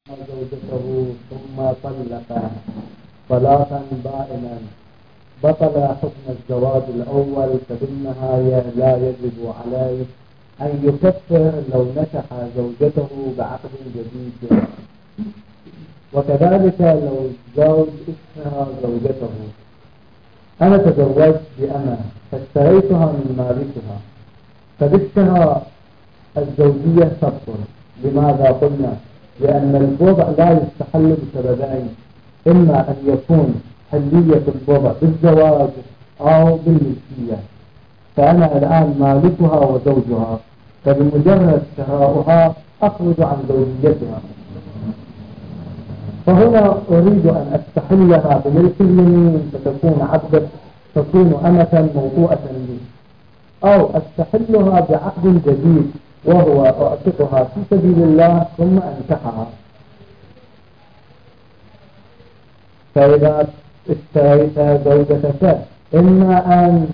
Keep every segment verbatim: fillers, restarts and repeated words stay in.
زوجته ثم طلق طلاقا بائنا بطل حكم الزواج الأول، فبالنهاية لا يجب عليه أن يكفر لو نكح زوجته بعقد جديد. وكذلك لو الزوج اشترى زوجته، أنا تزوجت بأمة فاشتريتها من مالكها، فبالشراء الزوجية تبطل. لماذا قلنا؟ لأن الوضع لا يستحل بسببين: إما أن يكون حلية الوضع بالزواج أو بالملكية. فأنا الآن مالكها وزوجها، فبمجرد شراؤها أخرج عن زوجيتها، فهنا أريد أن أستحلها بملك اليمين فتكون عبدة، تكون أمة موضوعة لي، أو أستحلها بعقد جديد وهو أعتقها في سبيل الله ثم أنكحها. فإذا اشتريت زوجتك إما أن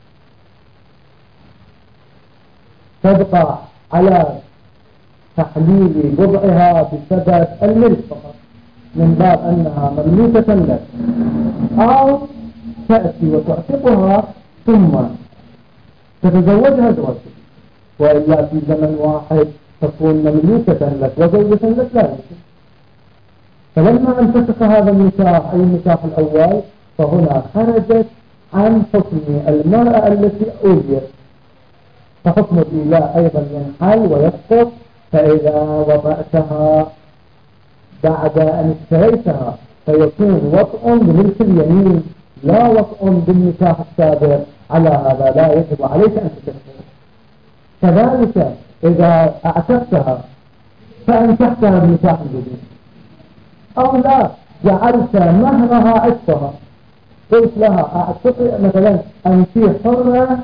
تبقى على تحليل وضعها بسبب الملك فقط من باب أنها مملوكة لك، أو تأتي وتعتقها ثم تتزوجها زوجك، وإلا في زمن واحد تكون مملوكة لك وزوجة لك لا يمكن. فلما انفسخ هذا النكاح أي النكاح الأول، فهنا خرجت عن حكم المرأة التي أوليت، فحكم الإيلاء أيضا ينحل ويسقط. فإذا وضعتها بعد أن اشتريتها فيكون وطء بملك اليمين لا وطء بالنكاح السابق، على هذا لا يجب عليك أن تكفر. كذلك إذا أعتقتها فأنكحتها بنكاح جديد، أو لا جعلت مهرها عتقها، قلت لها أعتقد مثلا أنت حرة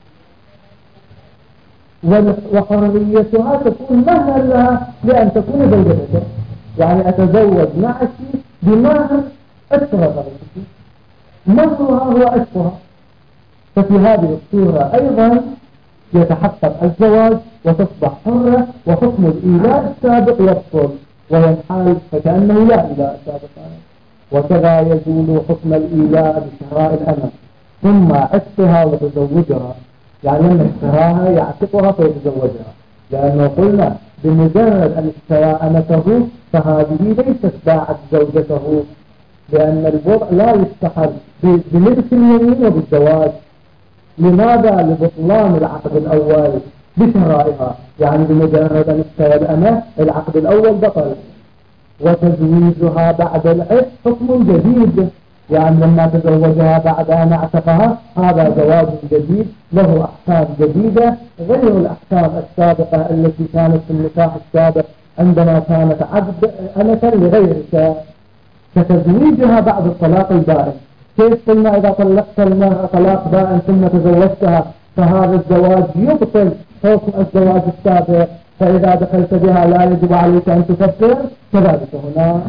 وحريتها تكون مهرا لها لأن تكون زوجتك، يعني أتزوج معك بمهر عتقها، مهرها هو عتقها. ففي هذه الصورة أيضا يتحقق الزواج وتصبح حرة، وحكم الإيلاء السابق يبطل وينحل فكأنه لا إيلاء سابقا. وكذا يزول حكم الإيلاء بشراء الأمة ثم عتقها وتزوجها، يعني لما اشتراها يعتقها فيتزوجها، لأنه قلنا بمجرد أن اشترى أمته فهذه ليست باعت زوجته، لأن الوضع لا يستحل بملك اليمين وبالزواج. لماذا؟ لبطلان العقد الأول بشرائها، يعني بمجرد أن اشترى الأمة العقد الأول بطل، وتزويجها بعد العتق حكم جديد، يعني لما تزوجها بعد أن اعتقها هذا زواج جديد له أحكام جديدة غير الأحكام السابقة التي كانت في النكاح السابق عندما كانت عبد أمة لغيرك، كتزويجها بعد الطلاق البائن. كيف قلنا إذا طلقت المرأة طلاق بائن ثم تزوجتها فهذا الزواج يبطل حكم الزواج السابق، فإذا دخلت بها لا يجب عليك أن تكفر. كذلك هنا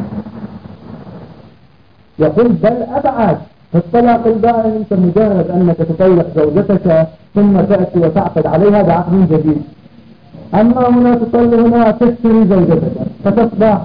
يقول بل أبعد، في الطلاق البائن أنت مجرد أنك تطلق زوجتك ثم تأتي وتعقد عليها بعقد جديد، أما هنا تطلق هنا تشتري زوجتك فتصبح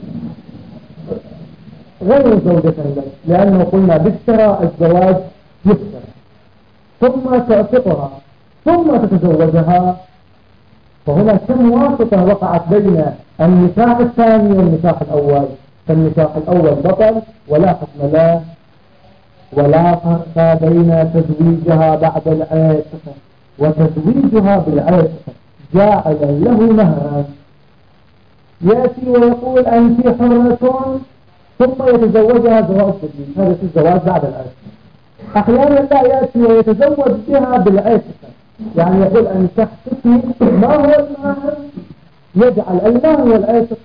غير زوجة لك، لأنه قلنا بالشراء الزواج يكسر، ثم تعتقها ثم تتزوجها. فهنا كم واسطة وقعت بين النكاح الثاني والنكاح الأول، فالنكاح الأول بطل ولا حكم له، ولا فرق بين تزويجها بعد العتق وتزويجها بالعتق جاعلا له مهرا. يأتي ويقول أنت حرة ثم يتزوجها زواج جديد، هذا الزواج بعد العتق. أحيانا لا يأتي ويتزوج بها بالعتق، يعني يقول أن تحتكي ما هو المهر، يجعل المهر والعتق،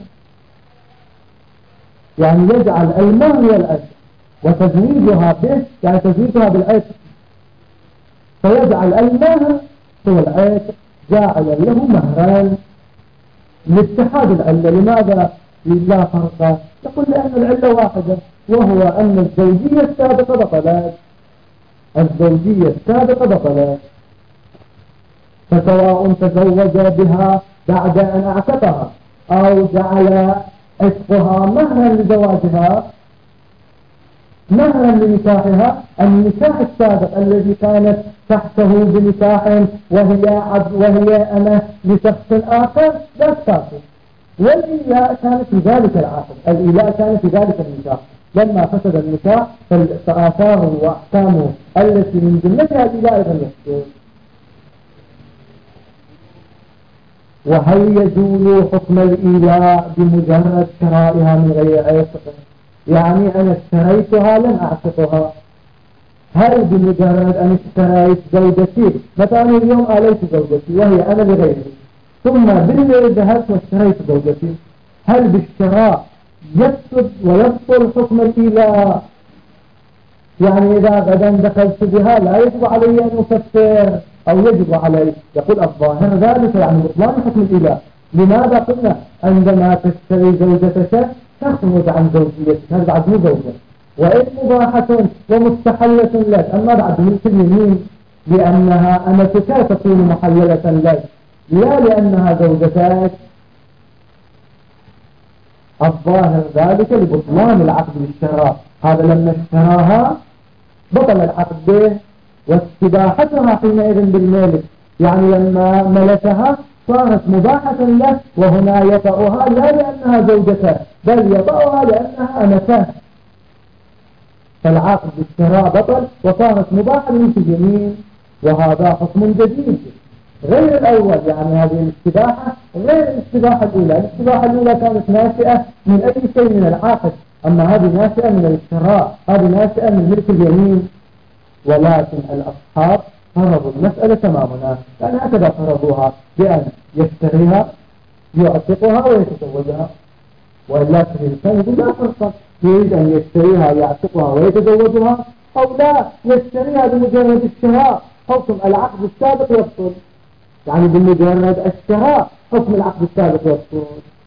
يعني يجعل المهر والعتق وتزويجها به يعني تزويجها بالعتق، فيجعل المهر والعتق جاعلا له مهران لاتحاد العلة. لماذا لا فرق؟ يقول لأن العلة واحدة، وهو أن الزوجية السابقة بطلت، الزوجية السابقة بطلت، فسواء تزوج بها بعد أن اعتقها أو جعل عتقها مهرا لزواجها، مهرا لنكاحها. النكاح السابق الذي كانت تحته بنكاح وهي عبد وهي أنا لشخص آخر لا تكافئ، والإيلاء كانت في ذلك العقد، الإيلاء كانت في ذلك النكاح. لما فسد النكاح فآثاره وأحكامه التي من جملتها الإيلاء أيضا يفسد. وهل يزول حكم الإيلاء بمجرد شرائها من غير عتق؟ يعني أنا اشتريتها لم أعتقها. هل بمجرد أن اشتريت زوجتي، مثلا اليوم آليت زوجتي وهي أنا بغيري، ثم بالليل ذهبت واشتريت زوجتي، هل بالشراء يفسد ويبطل حكم الإيلاء؟ يعني إذا غدا دخلت بها لا يجب علي أن أكفر أو يجب علي؟ يقول الظاهر ذلك يعني بطلان حكم الإيلاء. لماذا قلنا عندما تشتري زوجتك تخرج عن زوجيتك، هذا بعد مو زوجة، وإن مباحة ومستحلة لك، أما بعد ملك اليمين لأنها أمتك تكون محللة لك لا لأنها زوجتك. الظاهر ذلك لبطلان العقد بالشراء. هذا لما اشتراها بطل العقد به، واستباحتها حينئذ بالملك، يعني لما ملكها صارت مباحة له، وهنا يطأها لا لأنها زوجته بل يطأها لأنها أمته، فالعقد بالشراء بطل وصارت مباحة من اليمين. وهذا حكم جديد غير الأول، يعني هذه الاستباحة غير الاستباحة الأولى. الاستباحة الأولى كانت ناشئة من أي شيء من العقد، أما هذه ناشئة من الشراء، هذه ناشئة من ملك اليمين. ولكن الأصحاب فرضوا المسألة تماما، يعني هكذا فرضوها بأن يشتريها يعتقها ويتزوجها. وإلا الإنسان يقول لا فرصة، يريد أن يشتريها يعتقها ويتزوجها، أو لا يشتريها بمجرد الشراء حكم العقد السابق يبطل، يعني بمجرد الشراء حكم العقد السابق يبطل.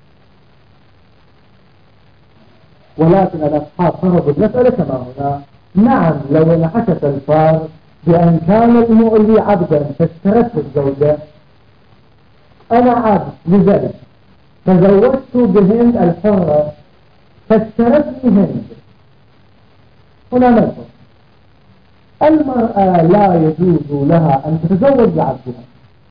ولكن الأصحاب فرضوا المسألة كما هنا. نعم لو انحكت الفرض بأن كان المؤلي عبدا فاشترته الزوجة، أنا عبد لزيد تزوجت بهند الحرة فاشترتني هند، هنا نفسه المرأة لا يجوز لها أن تتزوج بعبدها.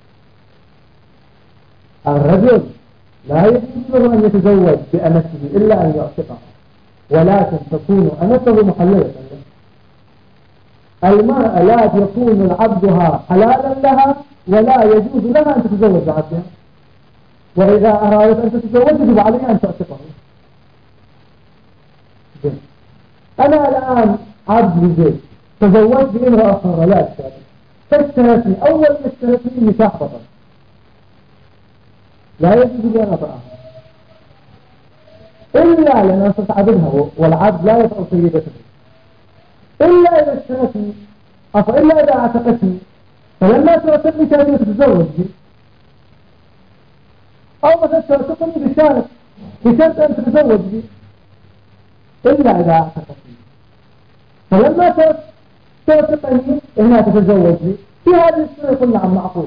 الرجل لا يجوز له أن يتزوج بأمته إلا أن يعتقها، ولكن تكون أمته محللة له. المرأة لا يكون عبدها حلالا لها ولا يجوز لها أن تتزوج بعبدها، وإذا أرادت أن تتزوج يجب عليها أن تعتقه. أنا الآن عبد لزيد تزوجت بامرأة أخرى لا أشتري، فاشترتني، أول ما اشترتني النكاح بطل، لا يجوز لي أن أطأها إلا لأن صرت عبدها، والعبد لا يطأ سيدته إلا إذا اشترتني، أو إلا إذا اعتقتني، فلما تعتقني كانت تتزوج بي، أو مثلا تعتقني بشرط بشرط أن تتزوج بي إلا إذا اعتقتني، فلما تعتقني هنا تتزوج بي. في هذه السنة قلنا عن معقول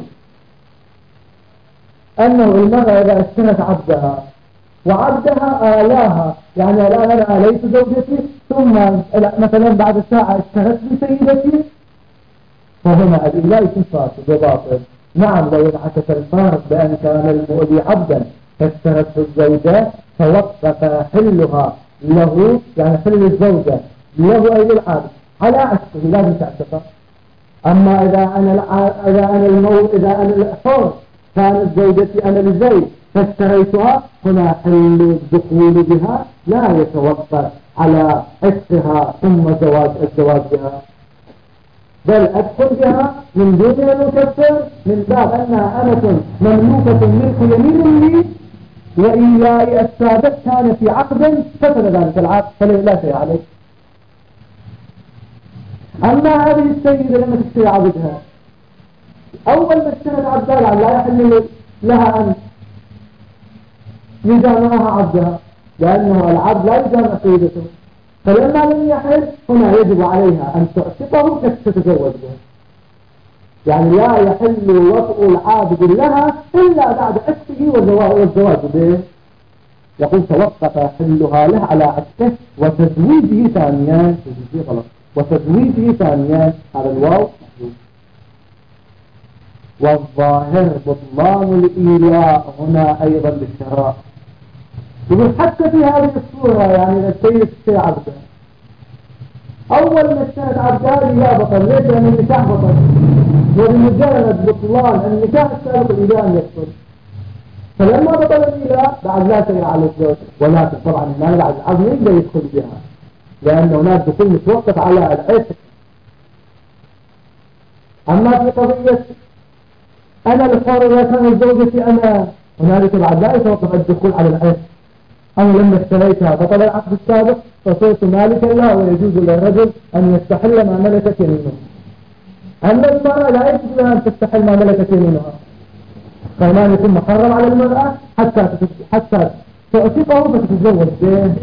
أنه المرأة إذا اشترت عبدها وعبدها آلاها، يعني الآن أنا آليت زوجتي ثم مثلا بعد ساعة اشترت لي سيدتي، فهنا الإله يكون فاسد وباطل. نعم لو انعكس الفارق بأن كان المؤذي عبدا فاشترته الزوجة فوقف حلها له، يعني حل الزوجة له أي للعبد على عكسه لازم تعتقه. أما إذا أنا إذا أنا الموت إذا أنا الحر كانت زوجتي أنا لزيد فاشتريتها، هنا حل الدخول بها لا يتوقف على عتقها ثم زواج الزواج بها، بل أدخل بها من دون أن أكفر من باب أنها أمة مملوكة ملك يمين لي، وإياي السابق كان في عقد فسد ذلك العقد فلا شيء عليه. أما هذه السيدة لما تشتري عبدها أول ما اشترت عبدها لا يحل لها أن يجامعها عبدها، لأنه العبد لا يجامع سيدته، فلما لم يحل هنا يجب عليها أن تعتقه كتتزوج به، يعني لا يحل وطء العابد لها إلا بعد عتقه والزواج به. يقول توقف حلها له على عكسه وتزويجه ثانيا، تزويجه غلط، وتزويجه ثانيا، هذا الواو محذوف. والظاهر بطلان الإيلاء هنا أيضا بالشراء. يقول حتى في هذه الصورة يعني إذا السيد اشترى عبده، أول ما اشترت عبده الإيلاء بطل، ليش؟ لأن النكاح بطل، وبمجرد بطلان النكاح السابق الإيلاء يبطل. فلما بطل الإيلاء بعد لا شيء على الزوج، ولكن طبعا هنا بعد العظم يقدر يدخل بها، لأن هناك دخول متوقف على العتق. أما في قضية أنا الحر لا كان زوجتي أنا، هنالك بعد لا يتوقف الدخول على العتق. أنا لما اشتريتها بطل العقد السابق فصرت مالكا لها ويجوز للرجل أن يستحل ما ملكت يمينه. أما المرأة لا يجوز لها أن تستحل ما ملكت يمينها، فما يكون محرم على المرأة حتى حتى تعتقه فتتزوج به.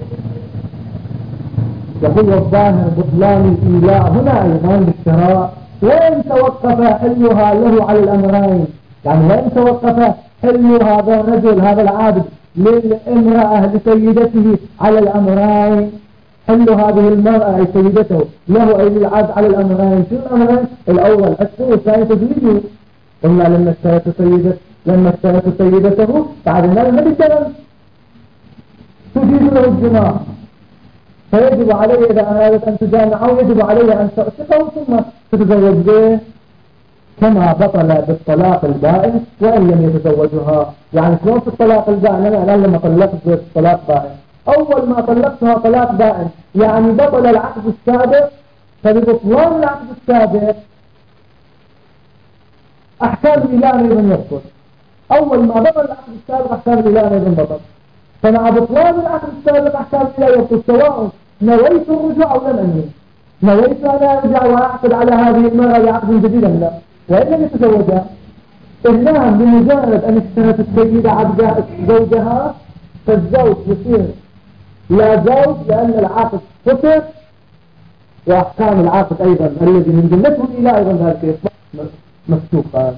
يقول والظاهر بطلان الإيلاء هنا أيضا بالشراء، وإن توقف حلها له على الأمرين، يعني وإن توقف حل هذا الرجل هذا العابد للامرأة لسيدته على الأمرين، حل هذه المرأة أي سيدته له أي للعبد على الأمرين. شو الأمرين؟ الأول السوء، والثاني تزويجه. قلنا لما اشترت سيدته لما اشترت سيدته بعد ذلك ما بيشتغل تجيز له الجماع، فيجب عليه إذا أرادت أن تجامعه يجب عليه أن تعتقه ثم تتزوج به، كما بطل بالطلاق البائن وإن لم يتزوجها. يعني شلون في الطلاق البائن؟ أنا لما طلقت بالطلاق بائن، أول ما طلقتها طلاق بائن يعني بطل العقد السابق، فببطلان العقد السابق أحكام الإله أيضا يبطل. أول ما بطل العقد السابق أحكام الإله أيضا بطل، فمع بطلان العقد السابق أحكام الإله يبطل، سواء نويت الرجوع أو لم أنوي. نويت أن أرجع وأعقد على هذه المرأة بعقد جديد أم لا، وإن لم يتزوجها. إذنهم بمجرد أن اشترت السيدة عبدها زوجها فالزوج يصير لا زوج، لأن العقد فسخ، وأحكام العقد أيضا الذي من جملته الإله أيضا ذلك يصبح مفتوحا.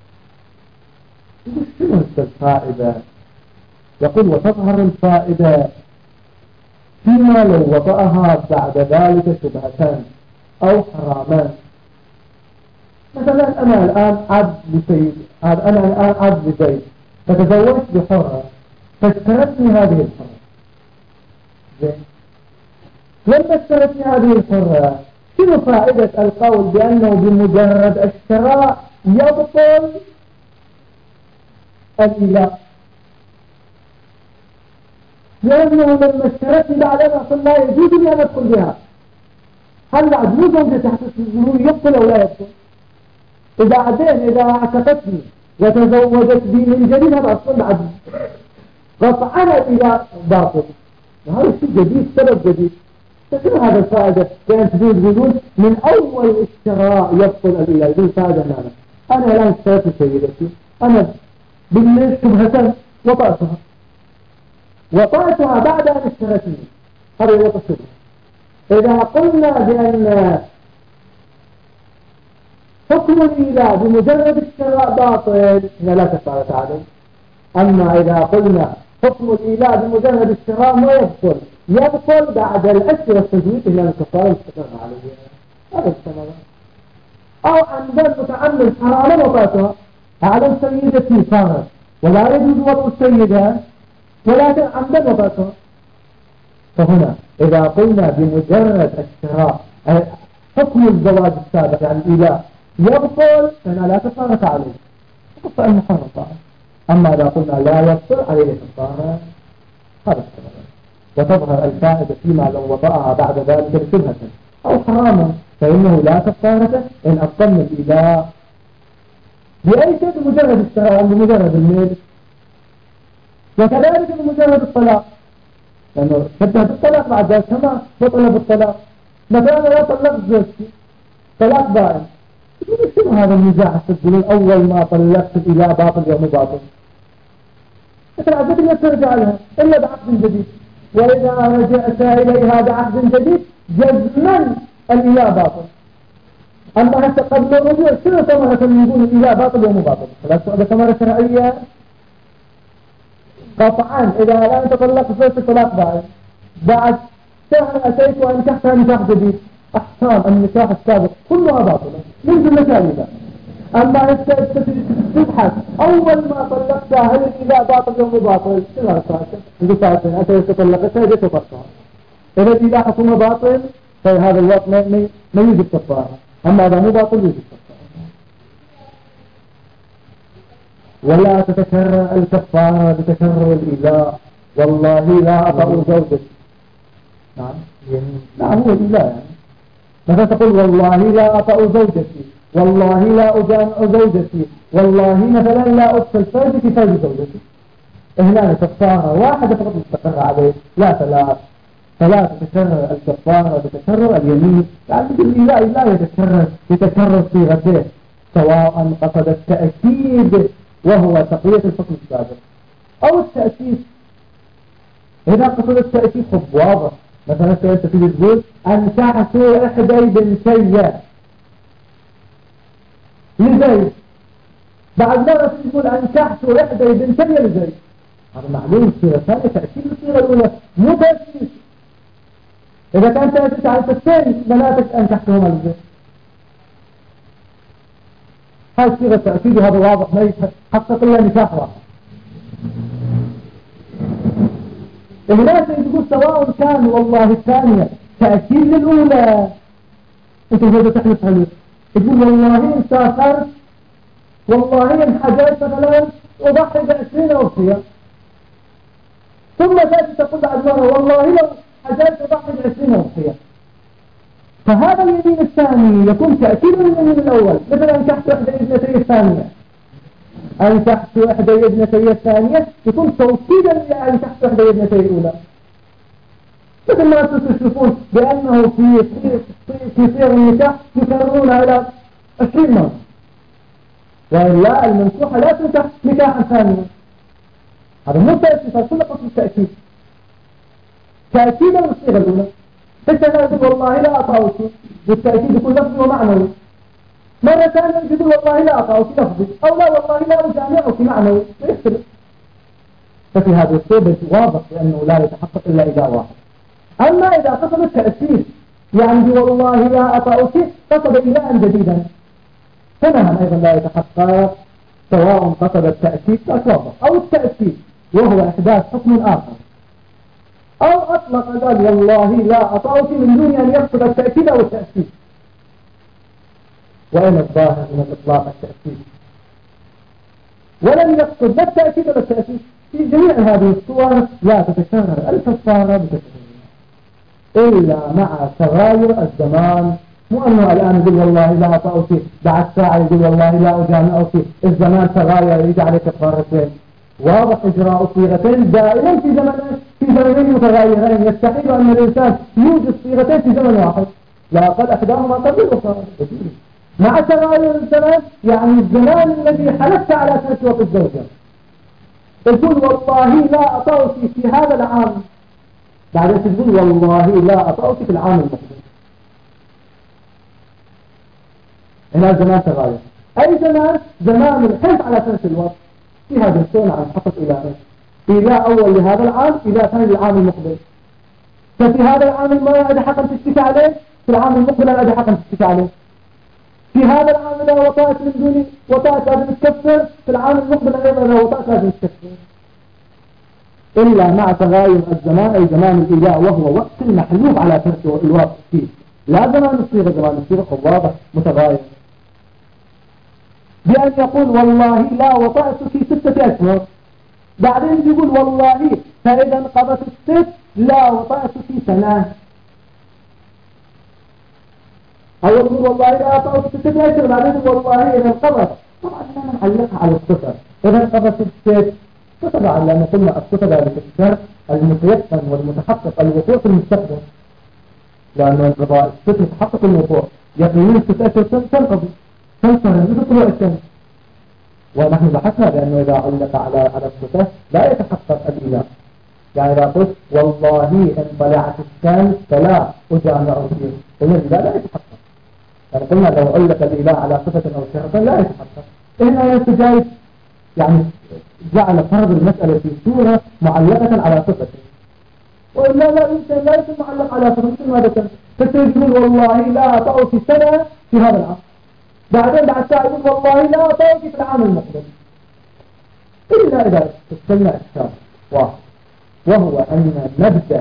شنو الفائدة؟ يقول وتظهر الفائدة فيما لو وطأها بعد ذلك شبهتان أو حرامان. مثلا أنا الآن عبد لسيد، أنا الآن عبد لزيد، فتزوجت بحرة فاشترتني هذه الحرة. زين، لما اشترتني هذه الحرة شنو فائدة القول بأنه بمجرد الشراء يبطل الإله؟ لأنه لما اشترتني بعدين أقول لا يجوز لي أن أدخل بها. هل بعد مو زوجة تحت السجون يبطل أو لا يبطل؟ إذا بعدين إذا اعتقتني وتزوجت بي من جديد هذا أصلا بعد قطعا الإله باطل، وهذا شيء جديد، سبب جديد. فشنو هذا الفائدة؟ لأن تجوز بدون من أول اشتراء يبطل الإله، يقول فائدة معنا. أنا الآن اشتريت سيدتي، أنا بالليل شبهة وطأتها وطأتها بعد أن اشترتني، هذا هو الشبهة. إذا قلنا بأن حكم الإله بمجرد الشراء باطل هنا لا كفارة عليه. أما إذا قلنا حكم الإله بمجرد الشراء ما يبطل، يبطل بعد الأشهر والتزويج إلى الكفارة استقر عليه. هذا السبب. أو عندما متعمل حراما وطأتها، أعلم سيدتي صارت ولا يجوز وطء السيدة ولكن عندما وطأتها. فهنا إذا قلنا بمجرد الشراء حكم الزواج السابق يعني الإله يبطل فإنها لا كفارة عليه، تقطع المحرم طبعا. أما إذا قلنا لا يبطل عليه كفارة، هذا السبب. وتظهر الفائدة فيما لو وطأها بعد ذلك بشبهة أو حراما فإنه لا كفارة إن أبطلنا الإله بأي شيء بمجرد الشراء بمجرد الميل، وكذلك بمجرد الطلاق، لأنه شبه بالطلاق بعد ذلك كما بطل بالطلاق. مثلا لا طلقت زوجتي طلاق بائن، شنو هذا النزاع تقولون أول ما طلقت الإله باطل يوم باطل؟ مثل عدد لا ترجع لها إلا بعقد جديد، وإذا رجعت إليها بعقد جديد جزما الإله باطل. أما حتى قبل الرجوع شنو ثمرة من يقول الإله باطل يوم باطل؟ لا هذا ثمرة شرعية. قطعا إذا لا تطلق زوجة طلاق بعد بعد شهر أتيت وأنكحتها نكاح جديد، أحكام النكاح السابق كلها باطلة من جملة ذلك. أما أنت تبحث أول ما طلقتها هل الإله باطل أو باطل؟ شنو هالساعة؟ عندي ساعتين أتيت تطلقتها جيت وطلقتها. إذا الإله حكمه باطل في هذا الوقت ما ما يوجد كفارة، أما إذا مو باطل يوجد كفارة. ولا تتكرر الكفارة بتكرر الإله. والله لا أطأ زوجك. نعم نعم هو الإله يعني. مثلا تقول والله لا أطأ زوجتي، والله لا أجامع زوجتي، والله مثلا لا أدخل فرجك في فرج زوجتي. هنا كفارة واحدة فقط مستقر عليه، لا ثلاث. فلا تتكرر الكفارة بتكرر اليمين، يعني الإله لا يتكرر يتكرر صيغته، سواء قصد التأكيد وهو تقوية الحكم السابق أو التأكيد. إذا قصد التأكيد خب واضح، مثلا أنت تيجي تقول أنكحت إحدى بنتي لزيد، بعد مرة تقول أنكحت إحدى بنتي لزيد، هذا معلوم صيغة ثانية تأكيد الصيغة الأولى مو تأكيد. إذا كان تأكيد على الثاني بناتك أنكحتهما لزيد، هاي صيغة تأكيد وهذا واضح ما يحقق إلا نكاح واحد. هناك تقول سواء كان والله الثانية تأكيد للأولى، أنت هذا تحلف عليه تقول والله إن سافرت، والله إن حجرت مثلا أضحي بعشرين أوصية، ثم تأتي تقول بعد مرة والله لو حجرت أضحي بعشرين أوصية. فهذا اليمين الثاني يكون تأكيد لليمين الأول، مثلا أنكحت إحدى ابنتي الثانية، أنكحت إحدى ابنتي الثانية يكون توكيدا لأنكحت إحدى ابنتي الأولى. مثل ما تشوفون بأنه في في صيغ النكاح يكررون على عشرين مرة، وإلا المنكوحة لا تنكح نكاحا ثانيا. هذا مو تأكيد، هذا كله قصد التأكيد، تأكيدا للصيغة الأولى. حتى لا يقول والله لا أطاوك، والتأكيد يكون لفظي ومعنوي. مرة ثانية يقول والله لا أطاوك لفظي، أو لا والله لا أجامعك معنوي، لا يختلف. ففي هذه الصيغة واضح بأنه لا يتحقق إلا إله واحد. أما إذا قصد التأكيد يعني والله لا أطاوك قصد إلها جديدا، فنهم أيضا لا يتحقق، سواء قصد التأكيد واضح أو التأكيد وهو إحداث حكم آخر، أو أطلق قال والله لا أطاوك من دون أن يقصد التأكيد أو التأكيد. وأين الظاهر من الإطلاق التأكيد؟ ولم يقصد لا التأكيد ولا التأكيد. في جميع هذه الصور لا تتكرر الكفارة بتكرر إلا مع تغاير الزمان. مو أنه الآن يقول والله لا أطاوك، بعد ساعة يقول والله لا أجامعك، الزمان تغاير يجي عليه كفارتين. واضح إجراء صيغتين دائما في زمن في زمنين متغيرين، يستحيل أن الإنسان يوجد صيغتين في زمن واحد، لا قد أحداهما قبل الأخرى. مع تغاير الزمان يعني الزمان الذي حلفت على سنة وقت الزوجة، تقول والله لا أطاوك في هذا العام، بعدين تقول والله لا أطاوك في العام المقبل. هنا الزمان تغاير. أي زمان؟ زمان الحلف على سنة الوقت. في هذا السنة عن حقق إلهين، إله أول لهذا العام، إله ثاني للعام المقبل. ففي هذا العام الماضي أدى حقا تشتكي عليه، في العام المقبل أدى حقا تشتكي عليه. في هذا العام إذا وطأت من دون وطأت لازم تكفر، في العام المقبل أيضا إذا وطأت لازم تكفر. إلا مع تغاير الزمان، أي زمان الإله وهو وقت المحلوف على ترك الوقت فيه، لا زمان الصيغة، زمان الصيغة واضح متغاير. بأن يقول والله لا وطأت في ستة أشهر، بعدين يقول والله فإذا انقضت الست لا وطأت في سنة، أو يقول والله لا وطأت في ستة أشهر، بعدين يقول والله إذا انقضت. طبعا لا نعلقها على الصفر، إذا انقضت الست طبعا لأن قلنا الصفر بالإكثار المتيقن والمتحقق الوقوع في المستقبل، لأن انقضاء الست يتحقق الوقوع، يقينون ستة أشهر تنقضي تنصر مثل طلوع الشمس. ونحن بحثنا بأنه إذا علق على على الصفة لا يتحقق الإله. يعني إذا قلت والله إن طلعت الشمس فلا أجامع فيه، قلنا الإله لا يتحقق. يعني قلنا لو علق الإله على صفة أو شرطا لا يتحقق. هنا يتجاوز يعني جعل فرض المسألة في صورة معلقة على صفة، وإلا لا يمكن لا يمكن معلق على صفة مثل ما ذكرت. فتقول والله لا أطأك سنة في هذا العام، بعدين بعد ساعة يقول والله لا أطأك في العام المقبل، إلا إذا استثنى إشكال واحد، وهو أن مبدأ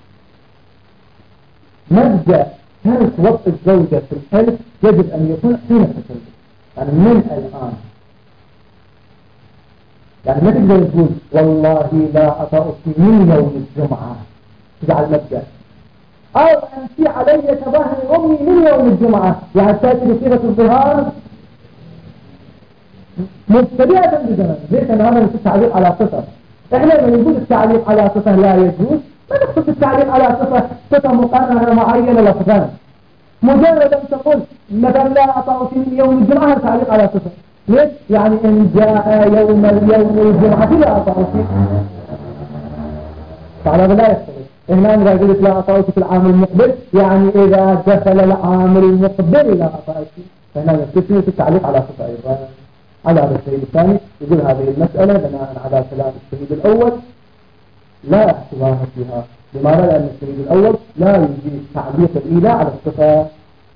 مبدأ ترك وطء الزوجة في الحلف يجب أن يكون حين تسلم، يعني من الآن. يعني ما تقدر تقول والله لا أطأك من يوم الجمعة تجعل مبدأ، أو أنت علي كظهر أمي من يوم الجمعة، يعني تأتي بصيغة الظهار مبتدئة بزمن. ليس أن هذا يكون تعليق على صفة. إحنا لما نقول التعليق على صفة لا يجوز، ما نقصد التعليق على صفة صفة مقررة معينة لفظا. مجرد أن تقول مثلا لا أطأك من يوم الجمعة هذا تعليق على صفة. ليش؟ يعني إن جاء يوم اليوم الجمعة لا أطأك، فعلى لا يختلف. هنا إذا قلت لا أطأك في العام المقبل يعني إذا دخل العام المقبل لا أطأك، فهنا يستثني في التعليق على صفة أيضا. على هذا الشهيد الثاني يقول هذه المسألة بناء على كلام الشهيد الأول لا احتمال فيها. لماذا؟ لأن الشهيد الأول لا يجيز تعليق الإيلاء على الصفة.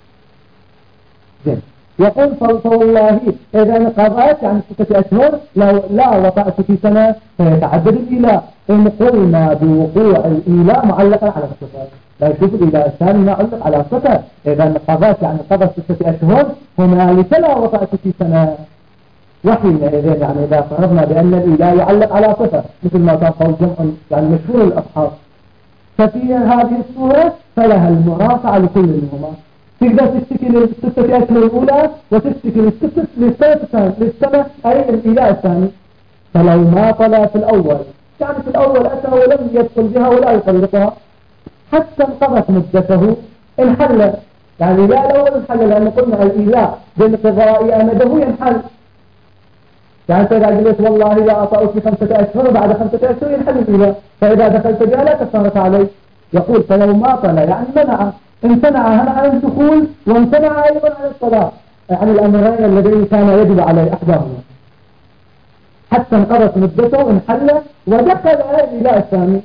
زين. يقول فوالله إذا انقضت يعني ستة أشهر لو لا وطأت في سنة فيتعدد الإيلاء، إن قلنا بوقوع الإيلاء معلقا على الصفة. لا يشوف الإيلاء الثاني معلق على الصفة. إذا انقضت يعني قضت ستة أشهر هنالك لا وطأت في سنة، وحينئذ يعني إذا فرضنا بأن الإيلاء يعلق على صفة مثل ما كان قول جمع يعني مشهور الأصحاب، ففي هذه الصورة فلها المرافعة لكل منهما. تقدر تشتكي للستة أشهر الأولى وتشتكي للستة للسنة للسنة أي الإيلاء الثاني. فلو ما طلع في الأول يعني في الأول أتى ولم يدخل بها ولا يطلقها حتى انقضت مدته انحل، يعني لا الأول انحل، لأن قلنا الإيلاء بانقضاء أمده ينحل. يعني أنت إذا قلت والله لا أطأك في خمسة أشهر بعد خمسة أشهر ينحل الإيلاء، فإذا دخلت بها لا كفارة عليه. يقول فلو ما طلع يعني منع، امتنع هنا عن الدخول وامتنع أيضا عن الطلاق، يعني الأمرين الذين كان يجب عليه أحدهما، حتى انقضت مدته انحل ودخل الإيلاء الثاني.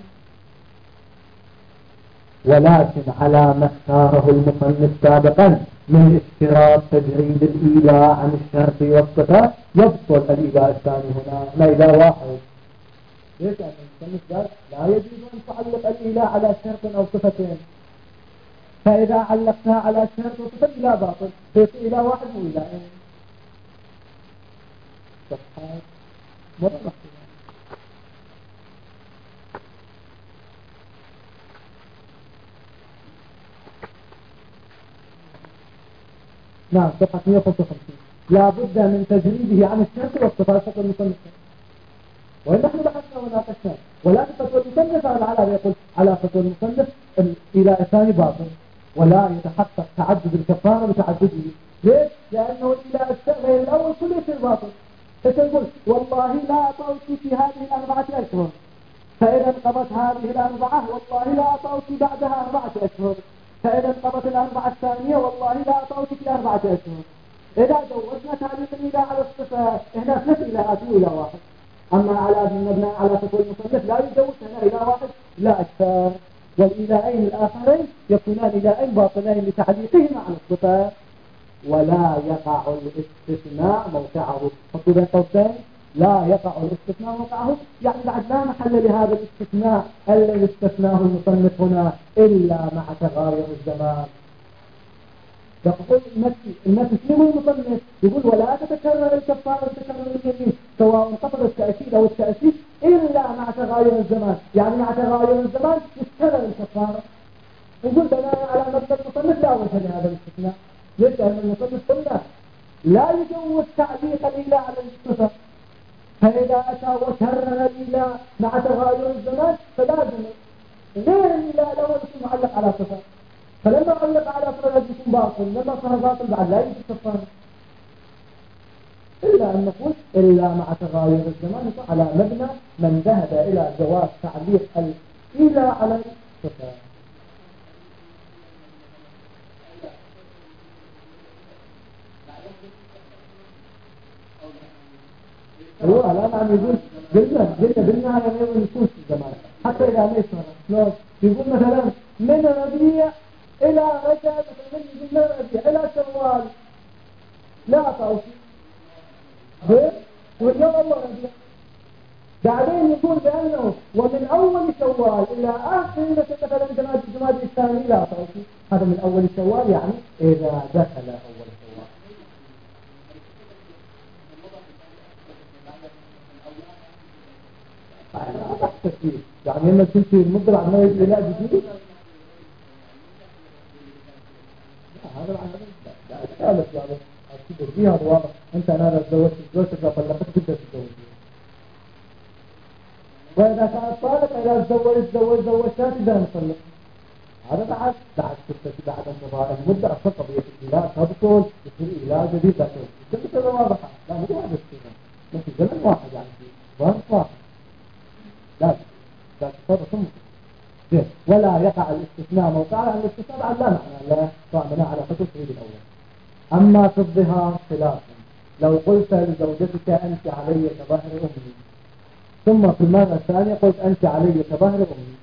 ولكن على ما اختاره المصنف سابقا من اشتراط تجريد الإيلاء عن الشرط والصفة يبطل الإيلاء الثاني هنا لا إيلاء واحد. ليش؟ لأن المصنف قال لا يجوز أن تعلق الإيلاء على شرط أو صفتين، فإذا علقتها على شرط وصفة إيلاء باطل، فيصير إيلاء واحد مو إيلاءين. صفحات مرة نعم صفحة مئة وخمسة وخمسين. لا بد من تجريده عن الشرط والصفات فتوى المصنف، ونحن بحثنا وناقشنا، ولكن فتوى المصنف على يقول على فتوى المصنف الإيلاء الثاني باطل ولا يتحقق تعدد الكفارة بتعدده. ليش؟ لأنه الإيلاء غير الأول كله يصير باطل. فتقول والله لا أطأك في هذه الأربعة أشهر، فإذا انقضت هذه الأربعة والله لا أطأك بعدها أربعة أشهر، فإذا انقضت الأربعة الثانية والله لا أطأك في أربعة أشهر. إذا جوزنا تعليق الإيلاء على الصفة هنا ثلاث إيلاءات مو إيلاء واحد. أما على مبنى على فتوى المصنف لا يجوز هنا إيلاء واحد لا أكثر، والإيلاءين الآخرين يكونان إيلاءين باطلين لتعليقهما على الصفة ولا يقع الاستثناء موقعه. حطوا بين قوسين لا يقع الاستثناء موقعه، يعني بعد لا محل لهذا الاستثناء الذي استثناه المصنف هنا إلا مع تغاير الزمان. يقول المثل شنو المصنف؟ يقول ولا تتكرر الكفارة تتكرر اليمين سواء انقطع التأكيد أو التأكيد إلا مع تغاير الزمان، يعني مع تغاير الزمان تتكرر الكفارة. يقول بناء على مبدأ المصنف لا وجه لهذا الاستثناء. ليش؟ لأن المصنف قلنا لا يجوز تعليق الإيلاء على الصفة، فإذا أتى وكرر الإيلاء مع تغاير الزمان فلازم غير الإيلاء الأول يكون معلق على صفة، فلما علق على صفة لازم يكون باطل، لما صار باطل بعد لا يجوز كفارة. إلا أن نقول إلا مع تغاير الزمان على مبنى من ذهب إلى جواز تعليق الإيلاء على الصفة. هو الآن عم يقول قلنا قلنا بالنهاية ما يكون في الزمان حتى إذا ما يسمع شلون يقول مثلا من ربيع إلى رجب مثلا من ربيع إلى شوال لا تعرف غير واليوم الله ربيع بعدين يقول بأنه ومن أول شوال إلى آخر مثلا جماد الجماد الثاني لا تعرف هذا من أول شوال يعني إذا دخل أول شوال يعني لما كنت المدة عمال إلى جديد هذا العمل لا لا يعني أكيد فيها واضح أنت أنا تزوجت تزوجت إذا طلقت جدا تتزوج وإذا كانت طالق إذا تزوج تزوج زوجتها إذا نطلق هذا بعد بعد ستة بعد انقضاء المدة أصلا قضية الإيلاء تبطل يصير إيلاء جديد لا تزوج كل واضحة لا مو واحد السنة لكن زمن واحد يعني ظرف واحد لا لا تصرف ولا يقع الاستثناء موقع لأن الاستثناء بعد لا معنى لا طعمنا على حدود التفريد الأول. أما في الظهار خلافا لو قلت لزوجتك أنت علي كظهر أمي ثم في المرة الثانية قلت أنت علي كظهر أمي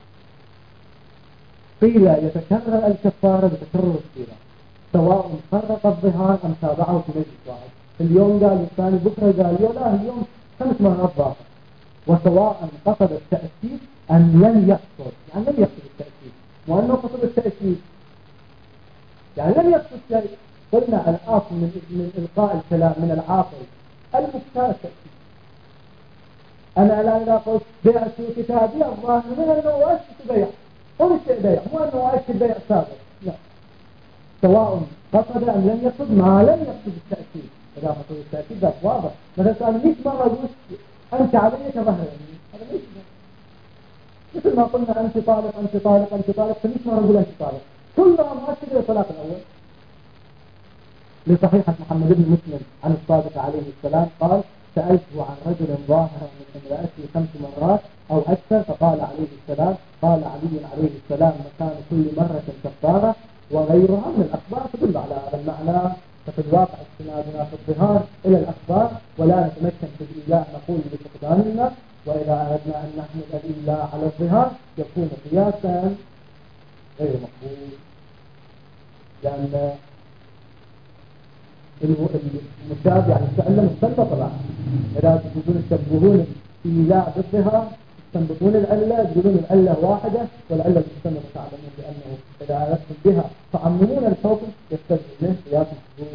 قيل يتكرر الكفارة بتكرر الصيغة سواء فرق الظهار أم تابعه في مجلس واحد اليوم قال الثاني بكرة قال يو لا اليوم خمس مرات ضاقت وسواء قصد التأكيد أم لم يقصد يعني لم يقصد التأكيد وأنه قصد التأكيد يعني لم يقصد شيء قلنا الأصل من, من إلقاء الكلام من العاقل المختار التأكيد أنا الآن إذا قلت بيعت كتابي الظاهر من أنه أشت بيع أنشئ بيع مو أنه أشت بيع سابق لا سواء قصد أم لم يقصد ما لم يقصد التأكيد إذا قصد التأكيد ذات واضح مثلا أنا مئة مرة أقول أنت علي كظهر أمي هذا ليش مثل ما قلنا أنت طالق أنت طالق أنت طالق فمئة مرة نقول أنت طالق كلها مؤكد للطلاق الأول لصحيحة محمد بن مسلم عن الصادق عليه السلام قال سألته عن رجل ظاهر من امرأته خمس مرات أو أكثر فقال عليه السلام قال علي عليه السلام مكان كل مرة كفارة وغيرها من الأخبار تدل على هذا المعنى ففي الواقع استنادنا في الظهار إلى الأخبار ولا نتمكن في الإيلاء نقول بفقداننا وإذا أردنا أن نحمل الإيلاء على الظهار يكون قياسا غير مقبول لأن المشاب يعني تألم السلبة طبعا إذا تقولون تشبهون الإيلاء بالظهار تنبطون العلة تقولون العلة واحدة والعلة المستمرة تعلمون بأنه إذا أردتم بها تعممون الحكم يستلزم منه قياس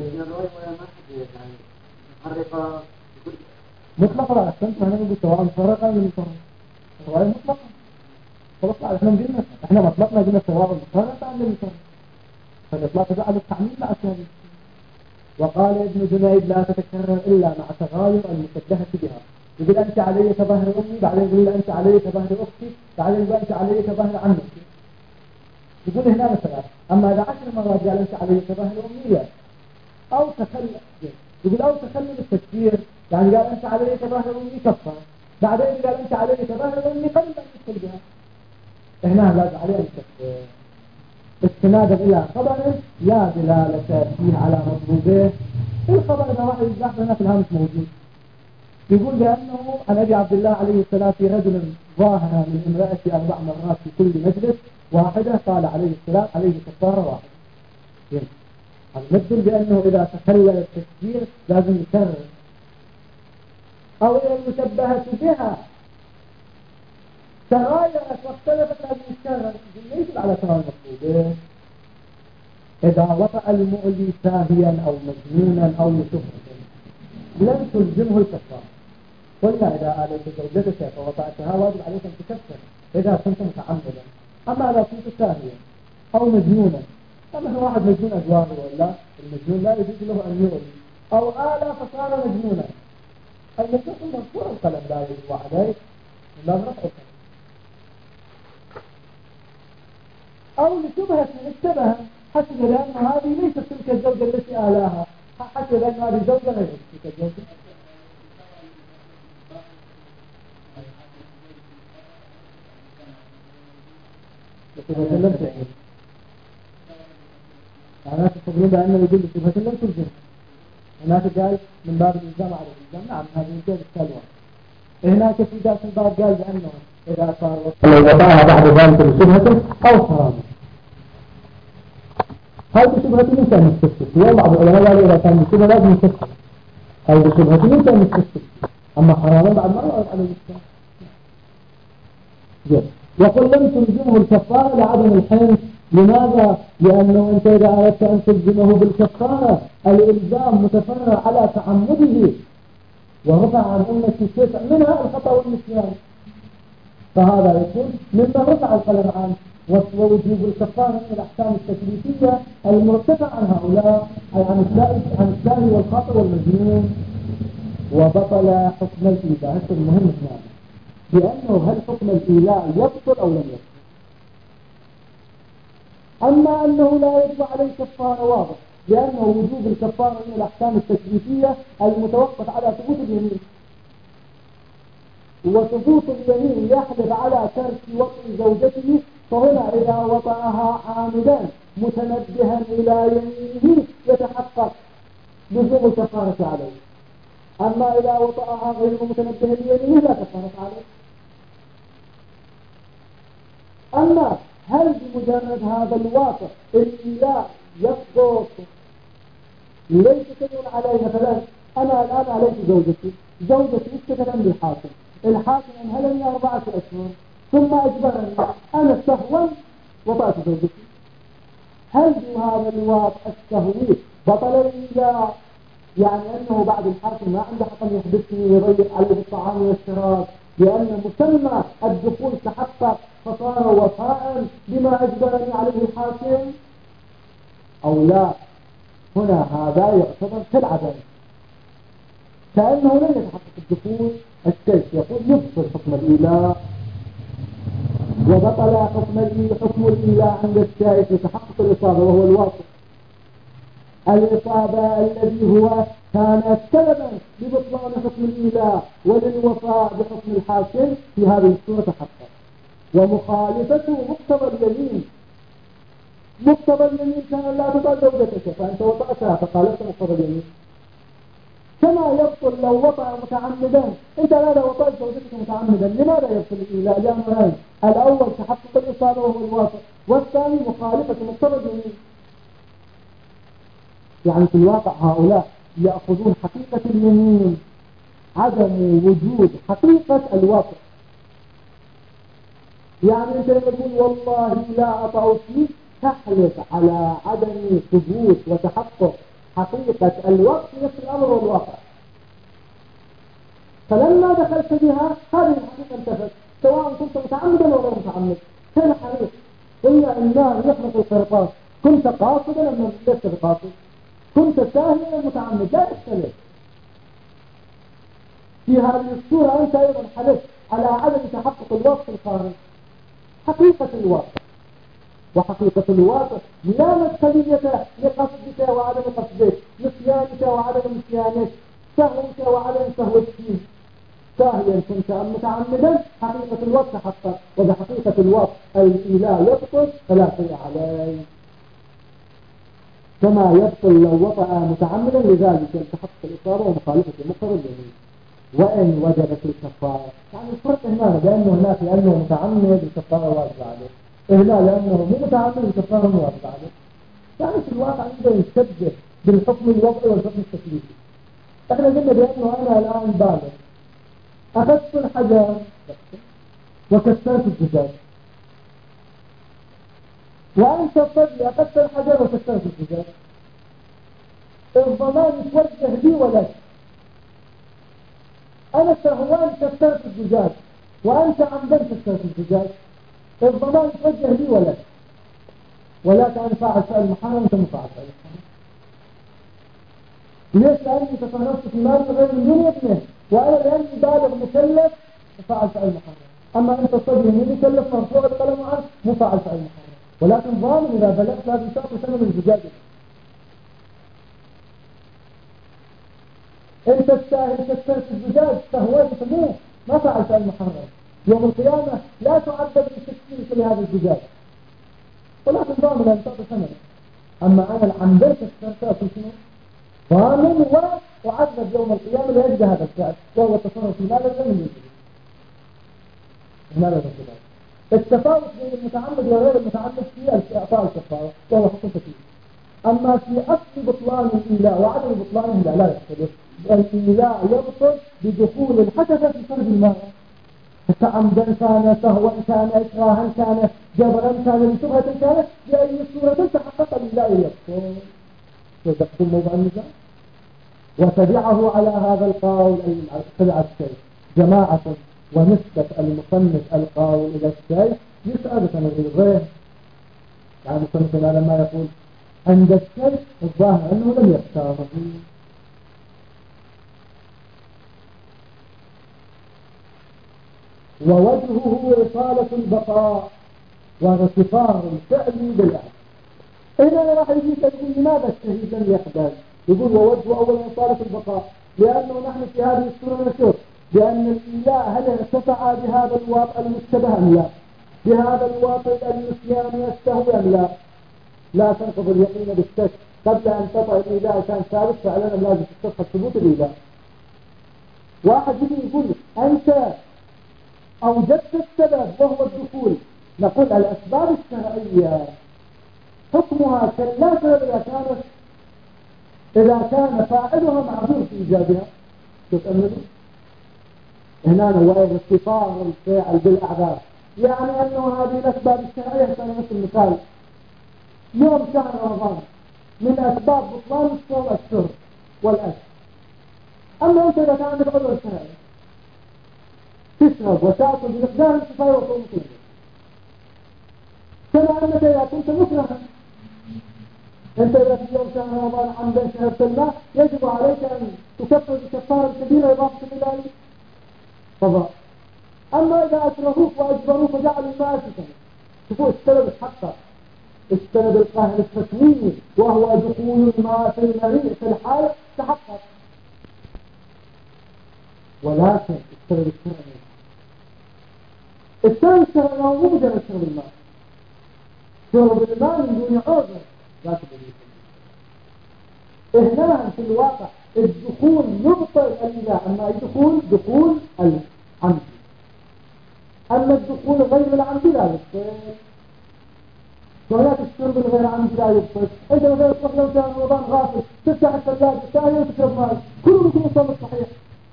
محرقة مطلقة أحسنت ما نقول سواء فرقا من فرق سواء مطلقة خلاص احنا قلنا احنا مطلقنا قلنا سواء فرقا من فرق فالإطلاق جعل التعميم مع التهديد وقال ابن جنيد لا تتكرر إلا مع تغاير المشبهة بها يقول أنت علي كظهر أمي بعدين يقول أنت علي كظهر أختي بعدين يقول أنت علي كظهر عمتي يقول هنا مثلا أما إذا عشر مرات قال أنت علي كظهر أمي أو تخلى يقول أو تخلى بالتكبير يعني قال أنت علي كظهر أمي كفر بعدين قال أنت علي كظهر أمي قبل أن يدخل بها هنا لا عليه أن تكبر استنادا إلى خبر لا دلالة فيه على مطلوبه الخبر إذا واحد يزاح لنا في الهامش موجود يقول بأنه عن أبي عبد الله عليه السلام في رجل ظاهر من امرأة أربع مرات في كل مجلس واحدة قال عليه السلام عليه كفارة واحدة هذا يدل بأنه إذا تخلل التكبير لازم يكرر أو إذا المشبهة بها تغايرت واختلفت لازم يتكرر ليس على تغاير مطلوبه إذا وطأ المؤلي ساهيا أو مجنونا أو لشبهة لن تلزمه الكفارة قلنا إذا آليت زوجتك فوطأتها واجب عليك أن تكفر إذا كنت متعمدا أما إذا كنت ساهيا أو مجنونا أما هو واحد مجنون أجواره ولا المجنون لا يجوز له أن يؤلي أو آلى فصار مجنونا المجنون مذكور القلم لا يجب عليه لا نرفع القلم أو لشبهة اشتبه حسب لأن هذه ليست تلك الزوجة التي آلاها حسب لأن هذه الزوجة غير تلك الزوجة لشبهة لم تلزم معناه تقولون بأنه يقول لشبهة لم تلزم هناك قال من باب الإلزام على الإلزام. نعم هذا يمكن السلوى. هناك في ذات الباب قال بأنه إذا صار وضعها بعد ذلك بشبهة أو حرام. هذه بشبهة ليس مستفسر. في بعض العلماء قالوا إذا كان بشبهة لازم يستفسر. هذه بشبهة ليس مستفسر. أما حراما بعد ما يعرض على الإسلام. يقول لم تلزمه الكفارة لعدم الحنث. لماذا؟ لأنه أنت إذا أردت أن تلزمه بالكفارة الإلزام متفرع على تعمده ورفع عن أمة الشيء منها الخطأ والنسيان، فهذا يكون مما رفع القلم عنه. ووجوب الكفارة من الأحكام التكليفية المرتفع عن هؤلاء أي عن السائل عن السائل والخطأ والمجنون. وبطل حكم الإيلاء. هذا المهم هنا لأنه هل حكم الإيلاء يبطل أو لم يبطل؟ أما أنه لا يجب عليه كفارة واضح، لأنه وجوب الكفارة من الأحكام التكليفية المتوقف على ثبوت اليمين، وثبوت اليمين يحدث على ترك وطئ زوجته. فهنا إذا وطأها عامدا متنبها إلى يمينه يتحقق لزوم الكفارة عليه. أما إذا وطأها غير متنبه ليمينه لا كفارة عليه. أما هل بمجرد هذا الواقع الإيلاء يسقط ليس شيء عليه؟ مثلا أنا الآن عليك زوجتي زوجتي اشتكت عند الحاكم، الحاكم أنهلني أربعة أشهر ثم أجبرني أنا سهوا وطأت زوجتي. هل بهذا الواقع التهويل بطل الإيلاء؟ يعني أنه بعد الحاكم ما عنده حق يحبسني ويضيق عليه الطعام والشراب لأن مسمى الدخول تحقق فصار وفاء بما أجبرني عليه الحاكم أو لا؟ هنا هذا يعتبر كالعدم، كأنه لم يتحقق الدخول. الشيخ يقول يبطل حكم الإيلاء. وبطل حكم الإيلاء حكم الإيلاء عند الشيخ لتحقق الإصابة وهو الواقع. الإصابة الذي هو كان سببا لبطلان حكم الإيلاء وللوفاء بحكم الحاكم في هذه الصورة تحقق. ومخالفته مقتضى اليمين. مقتضى اليمين كان لا تطأ زوجتك فأنت وطأتها فخالفت مقتضى اليمين. كما يبطل لو وطأ متعمدا. أنت لا وطأت زوجتك متعمدا، لماذا يبطل الإيلاء؟ لأمرين: الأول تحقق الإصابة وهو الواقع، والثاني مخالفة مقتضى اليمين. يعني في الواقع هؤلاء يأخذون حقيقة اليمين عدم وجود حقيقة الواقع. يعني أنت لما تقول والله لا أطأ فيك تحلف على عدم ثبوت وتحقق حقيقة الوقت نفس الأمر والواقع. فلما دخلت بها هذه الحقيقة انتفت سواء كنت متعمدا أو غير متعمد. كان حريص قلنا النار يخلق القرطاس، كنت قاصدا أم لست بقاصد؟ كنت ساهلا أم متعمد؟ لا يختلف. في هذه الصورة أنت أيضا حلفت على عدم تحقق الوقت الخارج. حقيقة الواقع وحقيقة الواقع لا مسؤولية لقصدك وعدم قصدك، نسيانك وعدم نسيانك، سهوك وعدم سهوك. ساهيا كنت أم متعمدا حقيقة الوقت حقا، وبحقيقة الوقت الإله يبطل فلا شيء عليه. كما يبطل لو وطأ متعمدا، لذلك تحقق الإصابة ومخالفة مقتضى اليمين وإن وجدت الكفارة. يعني الفرق هنا لأنه هناك لأنه متعمد الكفارة واجب عليه، هنا لأنه مو متعمد الكفارة مو واجب عليه. يعني في الواقع عنده يشبه بالحكم الوضعي والحكم التكليفي. احنا قلنا بأنه أنا الآن بالغ أخذت الحجر وكسرت الزجاج، وأنت الطفل أخذت الحجر وكسرت الزجاج، الضمان يتوجه لي ولك. أنا سهوان كسرت الزجاج وأنت عمدا كسرت الزجاج، الضمان يتوجه لي ولك، ولكن أنا فاعل فعل محرم وأنت مفاعل فعل محرم. ليش؟ لأني تصرفت في المال غير من دون ابنه، وأنا لأني بالغ مكلف مفاعل فعل محرم. أما أنت صدر من مكلف مرفوع القلم عنه مفاعل فعل محرم، ولكن ضامن إذا بلغت لازم تعطي ثمن الزجاج. انت الساهل كسرت الزجاج سهوان سموه ما فعل فعل محرم. يوم القيامة لا تعذب بتكسير مثل هذا الزجاج، ولكن ضامن أن تعطي ثمنه. أما أنا العمدان كسرت أكل شنو؟ ضامن وعذب يوم القيامة ليجزى هذا الفعل وهو التصرف في ماذا لم يجزي ماذا كذا. التفاوت بين المتعمد وغير المتعمد في إعطاء الكفارة وهو حكم فيه. أما في أصل بطلان الإيلاء وعدم بطلانه لا لا يختلف. الإيلاء يبطل بدخول الحدث في فرد الماء تعمدا كان سهوا كان إكراها كان جبرا كان لشبهة كانت بأي صورة تحقق الإيلاء يبطل. وتقول موضع النزاع وتبعه على هذا القول تبع الشيء جماعة ونسبة المصنف القول إلى الشيء يسأل من غيره. يعني المصنف لما يقول عند الشيء الظاهر أنه لم يختاره. ووجهه إطالة البقاء وارتفاع الفعل بالأعلى. هنا راح يجي تقول لماذا الشهيد لم يحدث؟ يقول ووجهه أولا إطالة البقاء لأنه نحن في هذه السورة نشوف بأن الإله هل ارتفع بهذا الواقع المشتبه أم لا؟ بهذا الواقع النسيان يستهوي أم لا؟ لا تنقض اليقين بالشك قبل أن تطع الإله كان ثابت فعلا لازم تتصف ثبوت الإله. واحد يجي يقول أنت أوجدت السبب وهو الدخول، نقول الأسباب الشرعية حكمها كلا سبب إذا كانت إذا كان فاعلها معذور في إيجابها. تتأملوا هنا هو ارتفاع الفاعل بالأعذار، يعني أنه هذه الأسباب الشرعية كان مثل مثال يوم شهر رمضان من أسباب بطلان الصوم الشرب والأكل. أما أنت إذا كان عندك عذر شرعي تشرب وتأكل بمقدار الكفاية وصوم كله، كما أنك إذا كنت مكرها أنت إذا في يوم شهر رمضان عمدا شهرت الله يجب عليك أن تكفر بكفارة كبيرة إضافة إلى القضاء. أما إذا أكرهوك وأجبروك وجعلوا الماء سكنا شوفوا السبب اتحقق، السبب القاهر التكويني وهو دخول الماء في المريء في الحالة تحقق. ولكن السبب الشرعي السبب الشرعي هو مو مجرد شرب الماء، شرب الماء من دون عذر لا تبدي. هنا في الواقع الدخول يبطل الإله، أما الدخول دخول العمد، أما الدخول غير العمد لا يبطل. وهناك الشرب الغير عمد لا يبطل. أنت مثلا تروح لو كان رمضان غافل تفتح الثلاجة الثانية وتشرب ماء كله يكون صوم صحيح.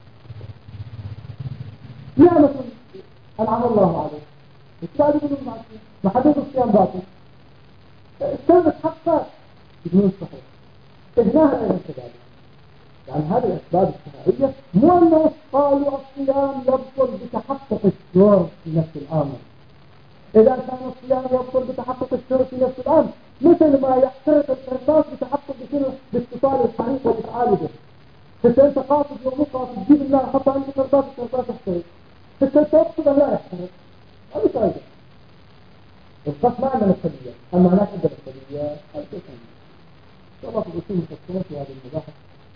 نعمة أنعم الله عليه الثاني يقولون معصية ما حد يقول الصيام باطل الثالث حقا يقولون صحيح. إجناها أيضا كذلك. يعني هذه الأسباب الشرعية مو أنه قالوا الصيام يبطل بتحقق الشرب في نفس الأمر. إذا كان الصيام يبطل بتحقق الشرب في نفس الأمر مثل ما يحترق القرطاس بتحقق بشنو باتصال الحريق والإفعال به. حتى أنت قاصد يوم قاصد تجيب الله حتى عندك قرطاس القرطاس يحترق حتى تقصد لا يحترق. هذا فائدة. القصد ما عندنا السبية أما هناك عندنا السبية هذا شيء ثاني. إن شاء الله في الأصول المفصلة في هذه المباحث.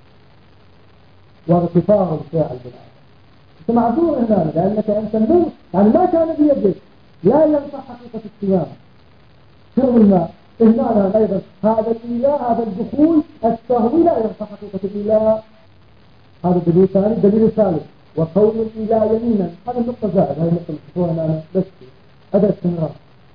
وارتفاع الفاعل بالآخر. أنت معذور هنا لأنك أنت النور يعني ما كان بيدك لا ينفع حقيقة الصيام. شرب الماء هنا أيضا هذا الإله هذا الدخول السهوي لا ينفع حقيقة الإله. هذا دليل ثاني. دليل ثالث وقول الإله يمينا. هذا النقطة زائد هذه النقطة اللي أنا بس هذا استمرار.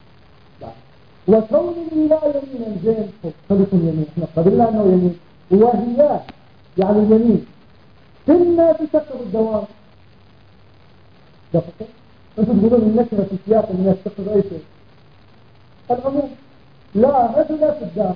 وكون الإله يمينا زين خلق يمين احنا قبلنا أنه يمين وهي يعني يمين كنا في تقر الدوام. دقيقة أنتم تقولون النكرة في سياق الناس تقر أي شيء العموم لا رجل في الداخل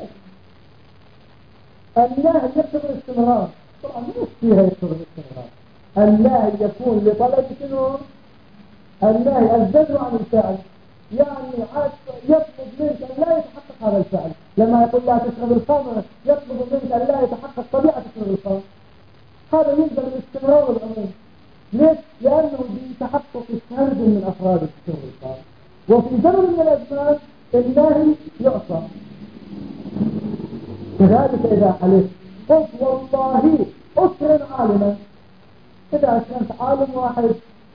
النهي يقتضي الاستمرار. طبعا مو فيها يقتضي الاستمرار. النهي يكون لطلب شنو؟ النهي الزجر عن الفعل يعني يطلب منك أن لا يتحقق هذا الفعل. لما يقول لا تشرب الخمر يطلب منك أن لا يتحقق طبيعة تشرب الخمر. هذا يلزم الاستمرار والعموم. ليش؟ لأنه بتحقق فرد من أفراد تشرب الخمر وفي زمن من الأزمان النهي يعصى. كذلك إذا حلفت قلت والله أكرم عالما إذا كنت عالم واحد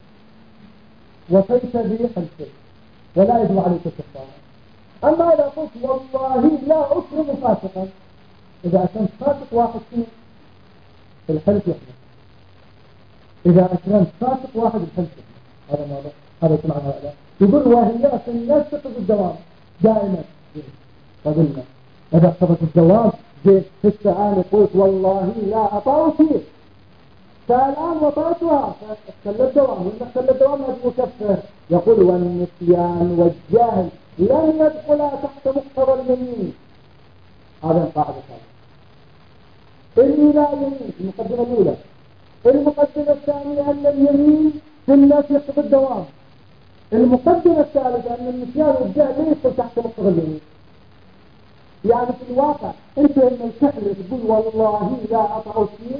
وفيت به حلفت ولا يجب عليك كفارة. أما إذا قلت والله لا أكرم فاسقا إذا أكرمت فاسق واحد شنو الحلف يحمل، إذا أكرمت فاسق واحد الحلف يحمل. هذا واضح، هذا يسمع هذا. يقول وهي الناس تقصد الدوام دائما. قبلنا إذا اقتضت الدوام جيت في السؤال قلت والله لا أطاع فيه، فالآن وطأتها فاختل الدوام، وإن اختل الدوام هذا مكفر. يقول والنسيان والجهل لن يدخلا تحت مقتضى اليمين. هذا القاعدة الثانية. إني لا يمين المقدمة الأولى. المقدمة الثانية أن اليمين في الناس يقتضي الدوام. المقدمة الثالثة أن النسيان والجهل لا يدخل تحت مقتضى اليمين. يعني في الواقع أنت لما تحلف تقول والله لا أطع فيه،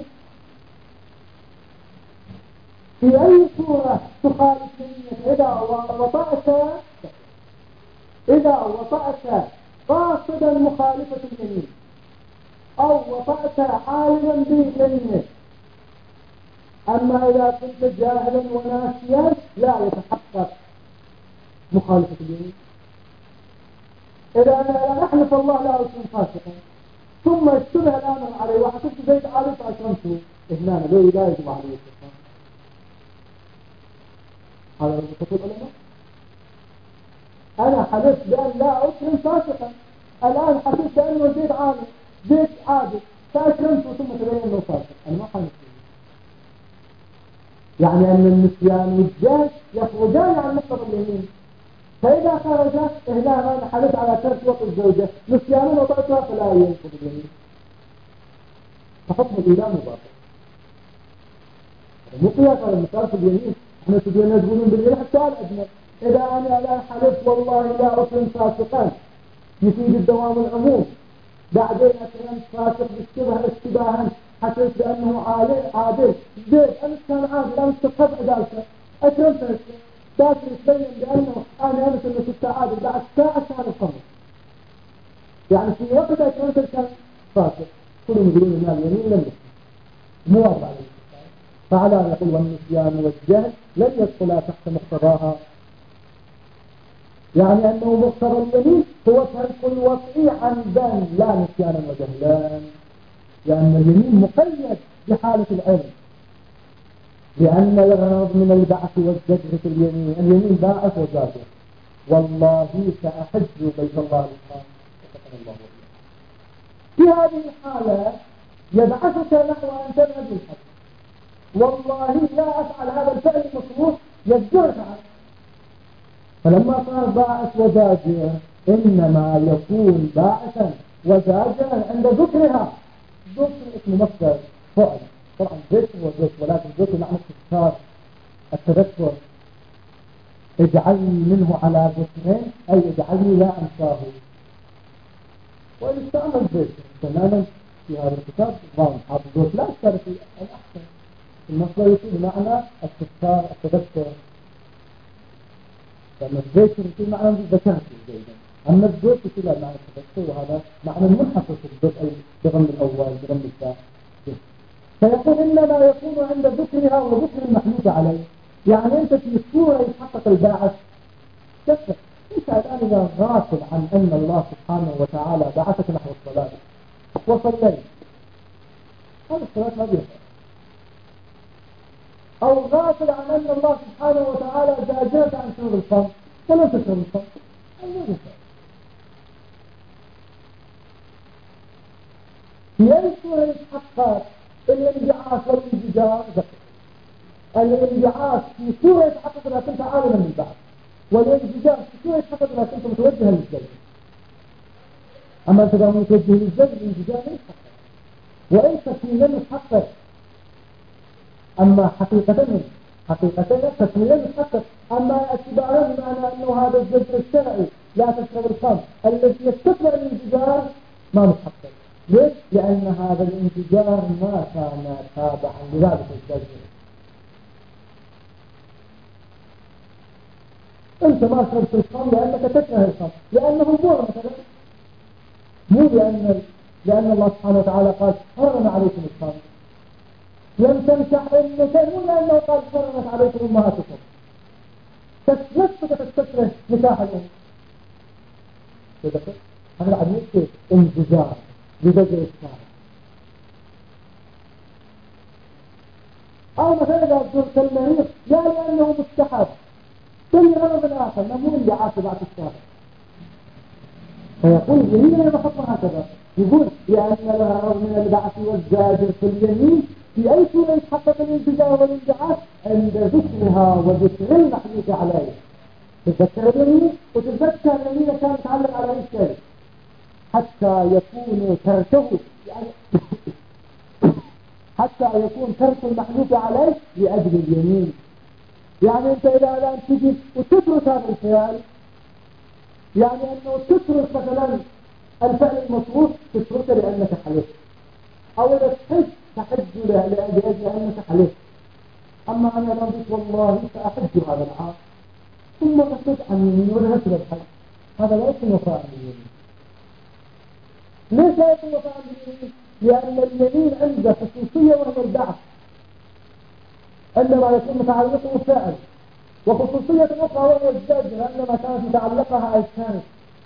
في أي صورة تخالف اليمين؟ إذا وطأت إذا وطأت قاصدا مخالفة اليمين أو وطأت عالما بيمينك. أما إذا كنت جاهلا وناسيا لا يتحقق مخالفة اليمين. إذا أنا أحلف الله لا أكون فاسقا ثم اشتبه الأمر علي وحسبت زيد علي فأكرمته، هنا لا يجب عليه الكفار. هذا المتفق العلماء. أنا حلفت بأن لا أكرم فاسقا، الآن حسبت أنه زيد عالم زيد عادل فأكرمته ثم تبين أنه فاسق، أنا ما حلفت. يعني أن النسيان والجهل يخرجان عن مقتضى اليمين. فإذا خرج إهلاها أنا حلفت على ترك وقت الزوجة نسيانا وطأتها فلا ينقض اليمين، فحكم الإيمان مباشر. مو قياس على المثال في اليمين. احنا تقولون تقولون باليمين حتى الأجمل. إذا أنا الآن حلفت والله لا أكرم فاسقا يفيد الدوام العموم، بعدين أكرمت فاسق بالشبه اشتباها حسيت بأنه عادل عادل زيد أنت كان عادل أنت تقطع ذلك أكرمت نفسك لكن يتبين بأنه أنا أمس أنه كنت عادل بعد ساعة كان الخمر، يعني في وقت أكرمت كان فاسق. كلهم يقولون إن اليمين لم يكن مو واضح عليه. فعلى أن يقول والنسيان والجهل لن يدخلا تحت مقتضاها، يعني أنه مقتضى اليمين هو ترك الوصي عمدا لا نسيانا وجهلا، لأن اليمين مقيد بحالة العلم، لأن الغرض من البعث والزجر في اليمين، اليمين باعث وزاجر. والله سأحج بيت الله الحرام الله. في هذه الحالة يبعثك نحو أن تذهب للحج، والله لا أفعل هذا الفعل المكروه يزجرك عنه. فلما صار باعث وزاجر إنما يكون باعثا وزاجرا عند ذكرها. ذكر اسم مصدر فعل، طبعا ذكر وذكر، ولكن ذكر معنى التذكار التذكر. اجعلني منه على ذكرين أي اجعلني لا أنساه. ويستعمل ذكر تماما في هذا الكتاب ضام حافظ ذكر لا أشتري في الأحسن. المصدر يكون بمعنى التذكار التذكر، لأن الذكر يكون معنى ذكرت جيدا، أما الذكر يكون معنى التذكر، وهذا معنى منحصر في الذكر بضم الأول بضم الثاني. فيقول إنما يكون عند ذكرها وذكر المحمود عليه. يعني أنت في الصورة يتحقق الباعث تفكر أنت الآن إذا غافل عن أن الله سبحانه وتعالى بعثك نحو الصلاة وصليت، هذا الصلاة ما بيفعل. أو غافل عن أن الله سبحانه وتعالى زاجرك عن شرب الخمر فلا تشرب الخمر، هذا ما بيفعل. في أي صورة يتحقق الانبعاث والانفجار؟ الانبعاث في صورة يتحقق إذا كنت عالما بالبعث، والانفجار في صورة يتحقق إذا كنت متوجها للزوج. أما أنت إذا متوجه للزوج الانفجار لا يتحقق، وإنت في لم يتحقق. أما حقيقة حقيقة تكميلا يتحقق. أما اتباعا بمعنى أنه هذا الزجر الشرعي لا تشرب الخمر الذي يستطلع الانفجار ما متحقق. ليش؟ لأن هذا الانفجار ما كان تابعا لذلك الزجر. أنت ما شربت الخمر لأنك تكره الخمر، لأنه مور مثلا، مو لأن لأن الله سبحانه وتعالى قال حرم عليكم الخمر. لم تنكح أمك مو لأنه قال حرمت عليكم أمهاتكم. تستطيع تستكره نكاح الأم. هذا عميق انفجار ببدء الشارع. أو مثلا إذا زرت المريض لا لأنه مستحب كل غرض الآخر مو اللي عاقب بعد الشارع، فيقول اليمين أنا بخطها هكذا، يقول لأن الغرض من البعث والزاجر في اليمين في أي سورة يتحقق الانتزاع والانزعاج عند ذكرها وذكر المحدود عليه. تتذكر اليمين وتتذكر اليمين كان يتعلق على أي شيء حتى يكون تركه يعني حتى يكون ترك المحدود عليه لأجل اليمين. يعني أنت إذا الآن تجي وتترك هذا الفعل، يعني أنه تترك مثلا الفعل المطلوب تتركه لأنك حلفت، أو إذا تحج تحج لأجل أنك حلفت. أما أنا لو قلت والله سأحج هذا العام ثم قصد عن يمين وذهبت للحج، هذا لا يكون وفاء باليمين. ليش لا يكون وفاء باليمين؟ لأن اليمين عنده خصوصية وهي البعث، عندما يكون متعلقه فعل، وخصوصية أخرى وهي الزجر عندما كانت متعلقها أجسام.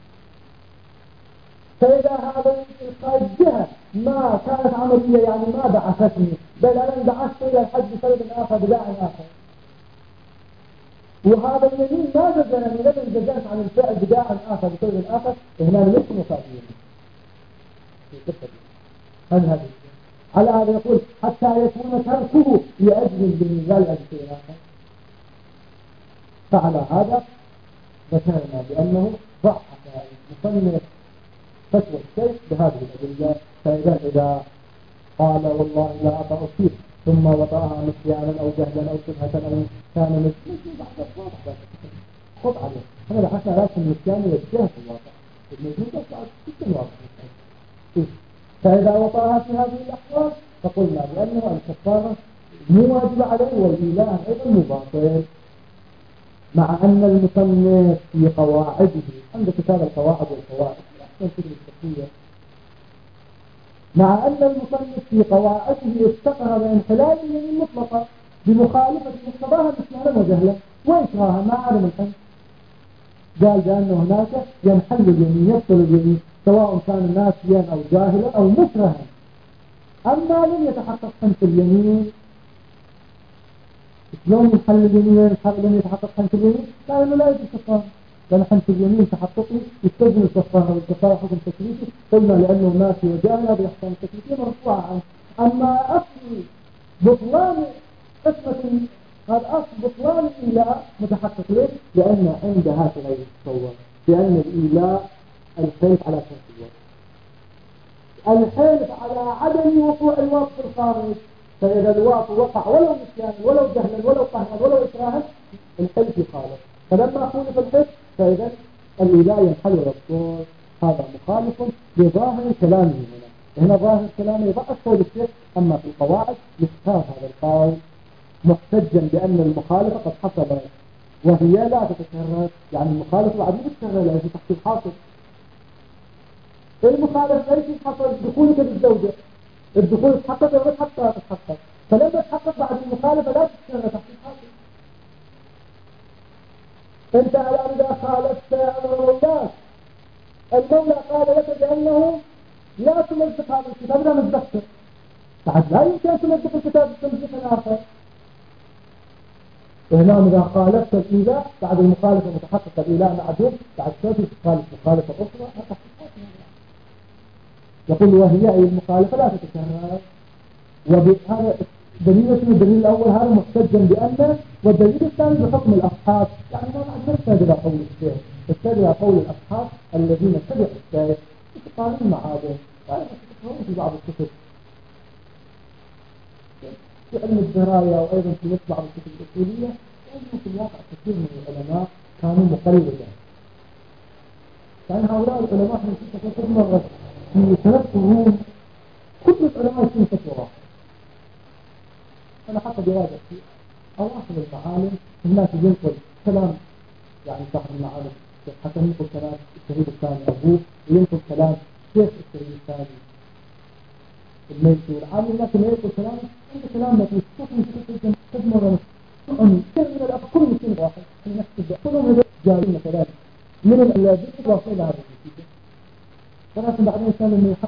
فإذا هذا الجهة ما كانت عملية يعني ما بعثتني، بل أنا انبعثت إلى الحج بسبب آخر بداعي آخر، وهذا اليمين ما جزاني لمن جزات عن الفعل بداعي آخر بسبب آخر، هنا ليس مصابين هل هذا على هذا يقول حتى يكون تركه لأجل اليمين لا لأجل شيء آخر. فعلى هذا ذكرنا بأنه ضعف المصنف فتوى الشيخ بهذه الأدلة. فإذا إذا قال والله لا أطأ فيه ثم وطأها نسيانا أو جهلا أو شبهة أو كان نسيانا بعد الصوت خط عليه هذا حتى لا يكون نسيان والجهل في الواقع الموجود بعد ست واقع. فإذا وطأها في هذه الأحوال فقلنا بأنه الكفارة مو واجبة عليه والإله أيضا مباطل، مع أن المصنف في قواعده عند كتاب القواعد والفوائد مع أن المصنف في قواعده استقر بانحلال اليمين مطلقا بمخالفة مقتضاها نسيانا وجهلا وإكراها مع عدم الحل. قال بأن هناك ينحل اليمين يبطل اليمين سواء كان ناسيا أو جاهلا أو مكرها. أما لم يتحقق خمس اليمين شلون ينحل اليمين لم يتحقق خمس اليمين؟ لأنه لا يجب كفارة، لأن خمس اليمين تحققي يستجل الكفارة والكفارة حكم تكليفي. قلنا لأنه ناسي وجاهل هذا الأحكام التكليفية مرفوعة عنه. أما أصل بطلان قسمة هذا أصل بطلان الإيلاء متحقق ليه؟ لأن عند هكذا يتصور لأن الإيلاء الحلف على شرط الوقت، الحلف على عدم وقوع الوقت في الخارج. فإذا الوقت وقع ولو نسيانا ولو جهلا ولو قهرا ولو إكراها الحلف يخالف. فلما خولف الحلف فإذا الإيلاء ينحل ويبطل. هذا مخالف لظاهر كلامه هنا. هنا ظاهر كلامه يضعف قول الشيخ، أما في القواعد يختار هذا القول محتجا بأن المخالفة قد حصلت وهي لا تتكرر، يعني المخالفة بعد تتكرر لأنه تحصيل حاصل. المخالفة ليس حصل دخولك بالزوجة، الدخول تحقق ولا تحقق تتحقق، فلما تحقق بعد المخالفة لا تتكرر تحصيل حاصل. انت الآن إذا خالفت أمر مولاك المولى قال لك بأنه لا تمزق هذا الكتاب لا مزقته، بعد لا يمكن تمزق الكتاب تمزق الآخر. وهنا إذا خالفت الإيلاء بعد المخالفة متحققة الإيلاء معدوم بعد كيف تخالف مخالفة أخرى يقول وهي أي المخالفة لا تتكرر. وبهذا دليل اسمه الدليل الأول هذا محتجا بأنه، والدليل الثاني بحكم الأصحاب. يعني ما بعد نستند إلى قول الشيخ، نستند إلى قول الأصحاب الذين اتبعوا الشيخ يتقارنون مع هذا. يعني تتقارنون في بعض الكتب في علم الدراية وأيضا في بعض الكتب الأصولية، لأنه في الواقع كثير من العلماء كانوا مقلدا. يعني هؤلاء العلماء من ستة فترة مرة في ثلاث قرون كل العلماء يكون فتوى واحدة. أنا حتى دراسة في أواخر المعالم الناس ينقل كلام يعني صاحب المعالم حتى ينقل كلام الشهيد الثاني أبوه وينقل كلام شيخ الشهيد الثاني الميسي والعالم. الناس ما ينقل كلام عنده كلام ما يستخدم في كل مرة عن كل من الأب كل مسلم واحد في نفس الدعاء كلهم هذول جايين مثلا من الذي يواصل هذا الشيء. ولكن بعدين الإنسان لما يحقق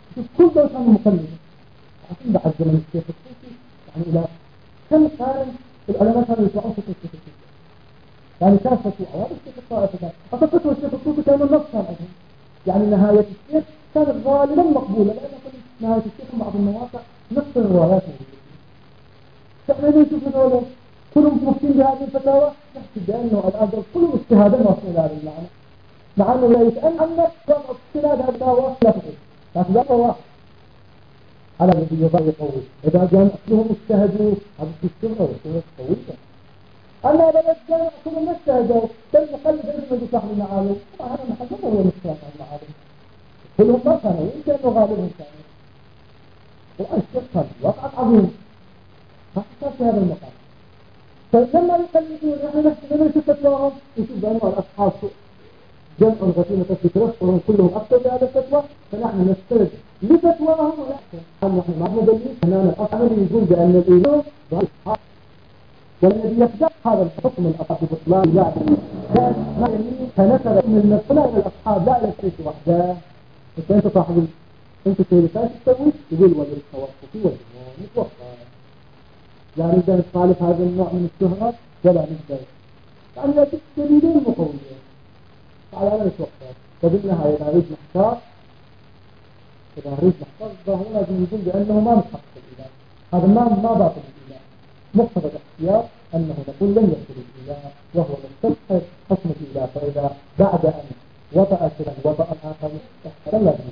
كل دول كانوا مقلدين. عشان بعد زمن الشيخ الطوسي يعني إلى كم كان العلماء كانوا يطلعون فتوى الشيخ الطوسي. يعني كان فتوى أوائل الشيخ الطائفة كان أصلا فتوى الشيخ الطوسي كانوا النص كان أجل. يعني نهاية الشيخ كانت غالبا مقبولة لأن نهاية الشيخ بعض المواقع نفس الروايات موجودة. فإحنا نشوف من أوله كلهم مفتين بهذه الفتاوى نحكي بأنه الأدرس كلهم اجتهادا واصل إلى هذا المعنى. مع أنه لا يتأمل عنك كان اجتهاد هذا الفتاوى لا تقول. لكن لا واحد على الذي يضع يقوي إذا كان أصلهم اجتهدوا هذا الشغل والشغل قوية. أما إذا كان أصلهم ما اجتهدوا بل مقلد اسمه بصاحب المعالم هذا محل هو مشكلة المعالم كلهم ما كانوا يمكن أنه غالبهم كانوا. والأشياء كان وقعت عظيم ما حصل في هذا المقام. فلما يقلدون نحن نحن لما نشوف فتواهم نشوف بأنه الأصحاب جمع غسيمة الفكرة وهم كلهم أكثر بهذا الفتوى فنحن نسترد لفتواهم ونحن نحن ما ندلل هنا الأصحاب يقول بأن الإيمان ضعيف والذي يخدع هذا الحكم الأصحاب بطلان لا ما يمين فنسب من المسؤولة إلى الأصحاب لا إلى الشيء وحده. فأنت صاحب أنت سيرتاش تسوي يقول وجه التوسطي والإيمان متوقع لا نقدر نخالف هذا النوع من الشهرات ولا نقدر يعني لا تستدلين مقوية على أنا نتوقع. فبالنهاية إذا أريد محتار إذا أريد محتار فهنا يقول بأنه ما متحقق الإله هذا ما ما باطل الإله. مقتضى الاختيار أنه نقول لن يحصل الإله وهو مستبحر حكم الإله. فإذا بعد أن وضع شيئا وضع آخر فلا